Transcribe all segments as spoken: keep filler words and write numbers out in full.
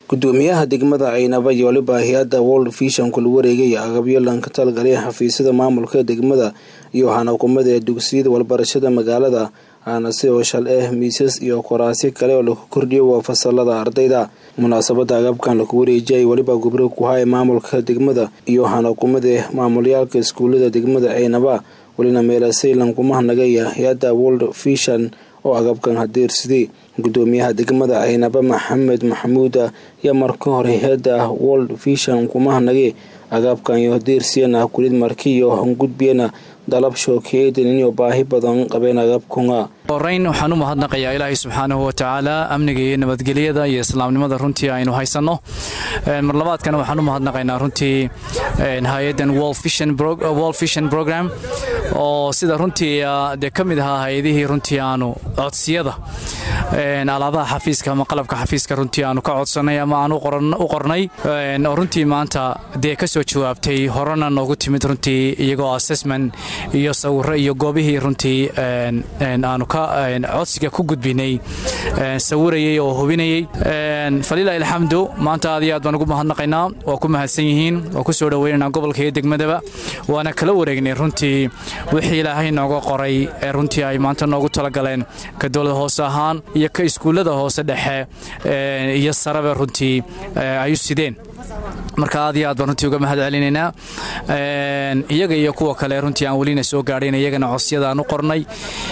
gudoomiyaha degmada Aynaba iyo waliba hay'adda World Vision ku wareegay agabyo lanka talgalay xafiisyada maamulka degmada iyo xanaaqumada ee dugsiyada walbarashada magaalada ana sidoo shal miisas iyo kuraasi kale oo lagu kordhiyo fasalada ardayda munaasabada agabkan lagu wareejiyay waliba gobro ku hay maamulka degmada iyo xanaaqumada maamulyaalka iskuulada degmada Aynaba walina meelasay lankuma nagaya hay'adda World Vision oo agabkan hadeersidii gudoomiyaha degmada Aynaba Maxamed Maxamuud ya markii hore hay'adda World Vision kuma nagay agabkan iyo hadeersiyana kulid markii iyo gudbiyana dalab shookeedin iyo baahi badan qabeen agabkunga horeyn waxaan u mahadnaqayaa Ilaahay subhanahu wa ta'ala amniga iyo nabadgelyada iyo islaamnimada runtii aynu haysano mar labaadkana waxaan u mahadnaqaynaa runtii hay'addan World Vision World Vision program oo sida runtii de kamid ah hay'adihii runtii aanu codsiyada een alaabaha xafiiska ama qalabka xafiiska runtii aanu ka codsanay ama aanu u qornay oo runtii maanta de ka soo jawaabtay horena noogu timid runtii iyagoo assessment iyo sawir iyo goobihii runtii een aanu ka codsiga ku gudbinay sawirayay oo hubinayay faliila alxamdu maanta aad iyo aad baan ugu mahadnaqaynaa oo ku mahadsan yihiin oo ku soo dhaweynaa gobolka iyo degmadaba waana kala wareegnay runtii wixii Ilaahay nooga qoray ee runtii ay maanta noogu tala galeen ka dowlad hoose ahaan iyo ka iskuulada hoose dhexe iyo saraba runtii ay u sideen marka aad iyo aad baan runtii uga mahad celinaynaa een iyaga iyo kuwa kale runtii aan waliina soo gaadhin iyagana codsiyada aan u qornay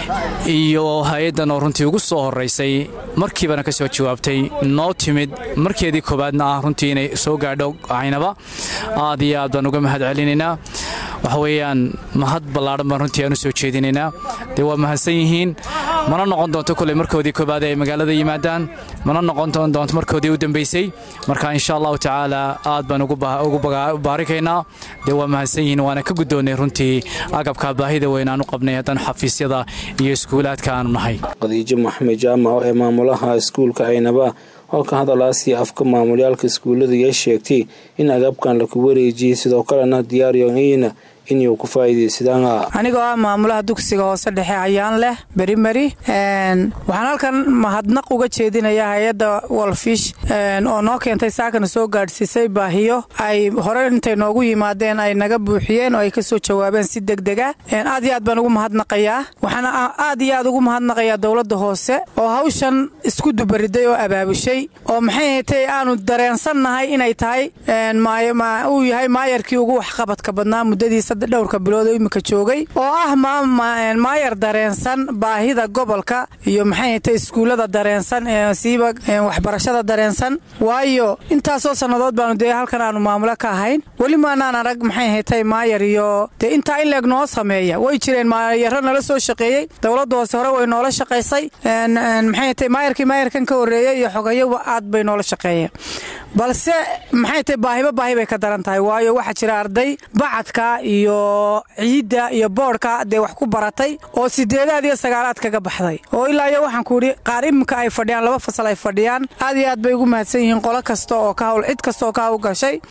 iyo hay'addan oo runtii ugu soo horeysay markiiba ka soo jawaabtay noo timid markeedii koobaadna ah runtii inay soo gaadho Aynaba aad iyo aad baan uga mahad celinaynaa waxa weeyaan mahad ballaaran baan runtii aan u soo jeedinaynaa de waa mahadsan yihiin mana noqon doonto kulay markoodii koobaad ee magaalada yimaadaan mana noqon doonto markoodii u dambeysay marka insha Allah taala aad baan ugu ugu baarikaynaa de waa mahadsan yihiin waana ka gudoonay runtii agabka baahida weyn aan u qabnay hadan xafiisyada iyo iskuulaadka aan nahay Qadiijo Maxamed Jaamac ee maamulaha iskuulka Aynaba oo ka hadalaasi afka maamulyaalka iskuulada ay sheegtay in agabkan la ku wareejiyay sidoo kalena diyaar yoonayna inuu ku faa'iideysadaan aniga oo maamulaha dugsiga hoose dhexe ayaan leh primary een waxaan halkan mahadnaq uga jeedinayaa hay'adda World Vision een oo noo keentay saakana soo gaadhsiisay baahiyo ay hore intay noogu yimaadeen ay naga buuxiyeen oo ay ka soo jawaabeen si degdeg ah een aad iyo aad baan ugu mahadnaqayaa waxaan aad iyo aad ugu mahadnaqayaa dawladda hoose oo hawshan isku dubariday oo abaabushay oo maxay tahay aanu dareensanahay inay tahay een ma uu yahay maayarkii ugu wax qabadka badnaa muddadiisa dhowrka bilood oo imika joogay oo ah maayar dareensan baahida gobolka iyo maxay tahay iskuulada dareensan ee siiba waxbarashada dareensan waayo intaas oo sanadood baanu de halkan aanu maamula ka ahayn wali ma aanan arag maxay tahay maayar iyo de inta in leeg noo sameeya way jireen maayar nala soo shaqeeyay dawladda hoose hore way noola shaqeysay een maxay tahay maayarkii maayarkan ka horeeyay iyo xogayo aad bay noola shaqeeyay balse maxay tahay baahiba baahi bay ka daran tahay waayo waxa jira arday bacadka iyo ciida iyo boorka de wax ku baratay oo sideedaad iyo sagaalaad kaga baxday oo ilaa iyo waxaan ku ri qaar imka ay fadhiyaan laba fasal ay fadhiyaan aad iyo aad bay ugu mahadsan yihiin qolo kasta oo ka hawl cid kasta oo ka hawl gashay